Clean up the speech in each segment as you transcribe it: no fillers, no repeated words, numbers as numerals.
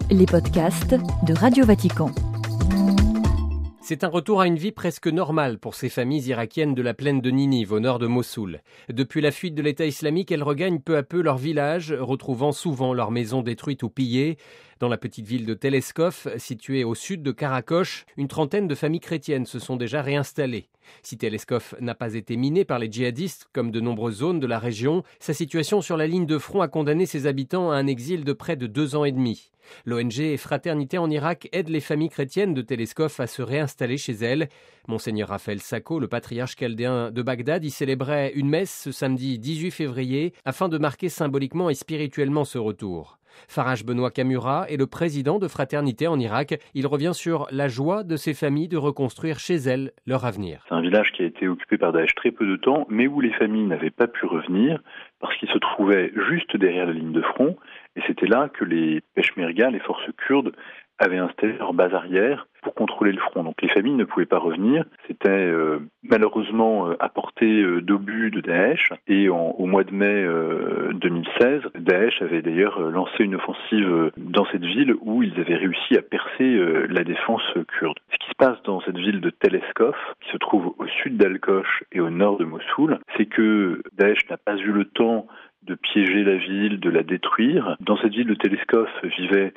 les podcasts de Radio Vatican. C'est un retour à une vie presque normale pour ces familles irakiennes de la plaine de Ninive, au nord de Mossoul. Depuis la fuite de l'État islamique, elles regagnent peu à peu leur village, retrouvant souvent leurs maisons détruites ou pillées. Dans la petite ville de Teleskof, située au sud de Karakosh, une trentaine de familles chrétiennes se sont déjà réinstallées. Si Teleskof n'a pas été minée par les djihadistes, comme de nombreuses zones de la région, sa situation sur la ligne de front a condamné ses habitants à un exil de près de 2 ans et demi. L'ONG Fraternité en Irak aide les familles chrétiennes de Teleskof à se réinstaller chez elles. Monseigneur Raphaël Sacco, le patriarche chaldéen de Bagdad, y célébrait une messe ce samedi 18 février afin de marquer symboliquement et spirituellement ce retour. Faraj Benoît Kamura est le président de Fraternité en Irak. Il revient sur la joie de ces familles de reconstruire chez elles leur avenir. C'est un village qui a été occupé par Daesh très peu de temps, mais où les familles n'avaient pas pu revenir parce qu'ils se trouvaient juste derrière la ligne de front. Et c'était là que les Peshmerga, les forces kurdes, avaient installé leur base arrière pour contrôler le front. Donc les familles ne pouvaient pas revenir. C'était malheureusement à portée d'obus de Daesh. Et au mois de mai 2016, Daesh avait d'ailleurs lancé une offensive dans cette ville où ils avaient réussi à percer la défense kurde. Ce qui se passe dans cette ville de Teleskof, qui se trouve au sud d'Al-Kosh et au nord de Mossoul, c'est que Daesh n'a pas eu le temps de piéger la ville, de la détruire. Dans cette ville de Teleskof vivaient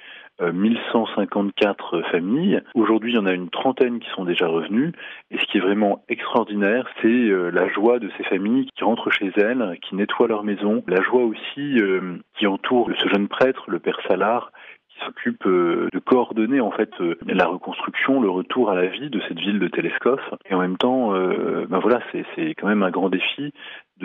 1154 familles. Aujourd'hui, il y en a une trentaine qui sont déjà revenues. Et ce qui est vraiment extraordinaire, c'est la joie de ces familles qui rentrent chez elles, qui nettoient leur maison. La joie aussi qui entoure ce jeune prêtre, le père Salar, qui s'occupe de coordonner en fait la reconstruction, le retour à la vie de cette ville de Teleskof. Et en même temps, c'est quand même un grand défi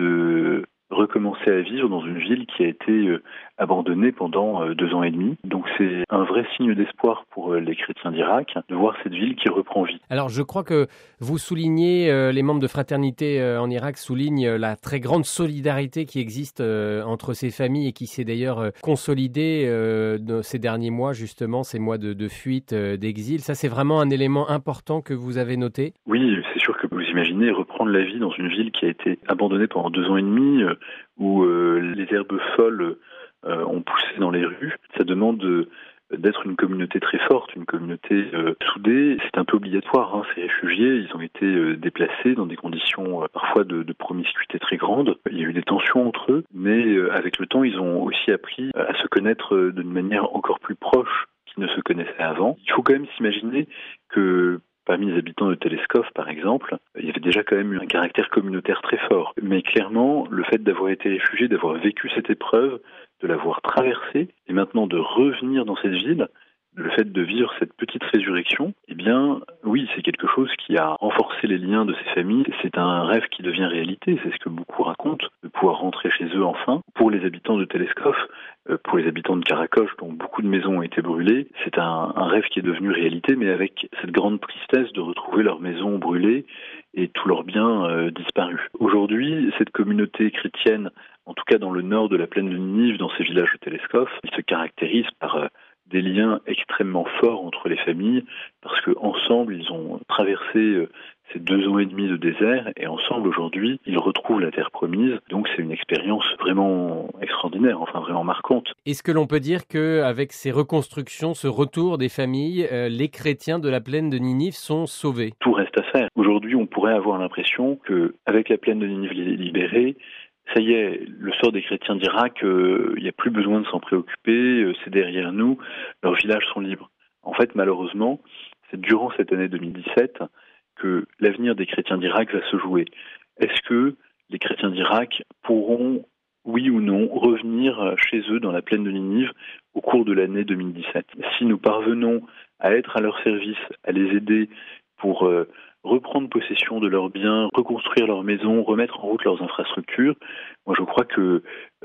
de recommencer à vivre dans une ville qui a été abandonnée pendant 2 ans et demi. Donc c'est un vrai signe d'espoir pour les chrétiens d'Irak de voir cette ville qui reprend vie. Alors je crois que vous soulignez, les membres de Fraternité en Irak soulignent la très grande solidarité qui existe entre ces familles et qui s'est d'ailleurs consolidée ces derniers mois, justement, ces mois de fuite, d'exil. Ça, c'est vraiment un élément important que vous avez noté? Oui, c'est sûr que vous imaginez reprendre la vie dans une ville qui a été abandonnée pendant 2 ans et demi, où les herbes folles ont poussé dans les rues. Ça demande d'être une communauté très forte, une communauté soudée. C'est un peu obligatoire, ces réfugiés, ils ont été déplacés dans des conditions parfois de promiscuité très grande. Il y a eu des tensions entre eux, mais avec le temps, ils ont aussi appris à se connaître d'une manière encore plus proche qu'ils ne se connaissaient avant. Il faut quand même s'imaginer que parmi les habitants de Teleskof, par exemple, il y avait déjà quand même eu un caractère communautaire très fort. Mais clairement, le fait d'avoir été réfugié, d'avoir vécu cette épreuve, de l'avoir traversée, et maintenant de revenir dans cette ville, le fait de vivre cette petite résurrection, eh bien, oui, c'est quelque chose qui a renforcé les liens de ces familles. C'est un rêve qui devient réalité, c'est ce que beaucoup racontent, de pouvoir rentrer chez eux enfin. Pour les habitants de Teleskof, pour les habitants de Karakosh, dont beaucoup de maisons ont été brûlées, c'est un rêve qui est devenu réalité, mais avec cette grande tristesse de retrouver leurs maisons brûlées et tous leurs biens disparus. Aujourd'hui, cette communauté chrétienne, en tout cas dans le nord de la plaine de Ninive, dans ces villages de Teleskof, ils se caractérisent par des liens extrêmement forts entre les familles, parce qu'ensemble, ils ont traversé ces 2 ans et demi de désert, et ensemble, aujourd'hui, ils retrouvent la terre promise. Donc c'est une expérience vraiment extraordinaire, vraiment marquante. Est-ce que l'on peut dire qu'avec ces reconstructions, ce retour des familles, les chrétiens de la plaine de Ninive sont sauvés? Tout reste à faire. Aujourd'hui, on pourrait avoir l'impression qu'avec la plaine de Ninive libérée, ça y est, le sort des chrétiens d'Irak, il n'y a plus besoin de s'en préoccuper, c'est derrière nous, leurs villages sont libres. En fait, malheureusement, c'est durant cette année 2017 que l'avenir des chrétiens d'Irak va se jouer. Est-ce que les chrétiens d'Irak pourront, oui ou non, revenir chez eux dans la plaine de Ninive au cours de l'année 2017 ? Si nous parvenons à être à leur service, à les aider pour reprendre possession de leurs biens, reconstruire leurs maisons, remettre en route leurs infrastructures, moi je crois que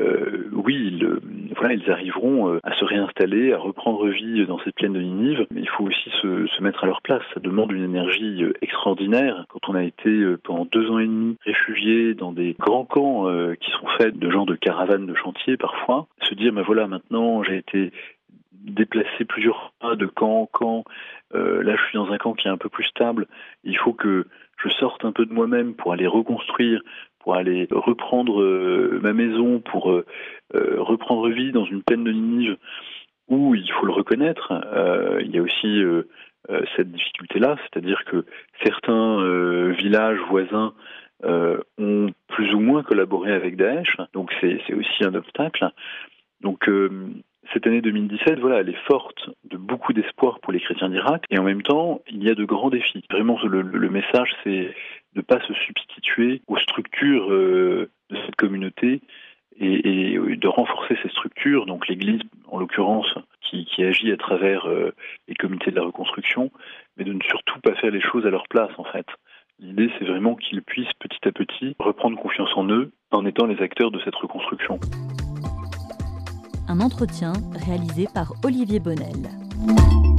ils arriveront à se réinstaller, à reprendre vie dans cette plaine de Ninive, mais il faut aussi se mettre à leur place. Ça demande une énergie extraordinaire. Quand on a été pendant 2 ans et demi réfugié dans des grands camps qui sont faits de genres de caravanes de chantier parfois, se dire maintenant j'ai été déplacé plusieurs fois de camp en camp. Là, je suis dans un camp qui est un peu plus stable. Il faut que je sorte un peu de moi-même pour aller reconstruire, pour aller reprendre ma maison, pour reprendre vie dans une plaine de Ninive où il faut le reconnaître, il y a aussi cette difficulté-là, c'est-à-dire que certains villages voisins ont plus ou moins collaboré avec Daesh, donc c'est aussi un obstacle. Donc cette année 2017, elle est forte de beaucoup d'espoir pour les chrétiens d'Irak, et en même temps, il y a de grands défis. Vraiment, le message, c'est de ne pas se substituer aux structures de cette communauté et de renforcer ces structures, donc l'Église en l'occurrence, qui agit à travers les comités de la reconstruction, mais de ne surtout pas faire les choses à leur place en fait. L'idée, c'est vraiment qu'ils puissent petit à petit reprendre confiance en eux en étant les acteurs de cette reconstruction. Un entretien réalisé par Olivier Bonnel.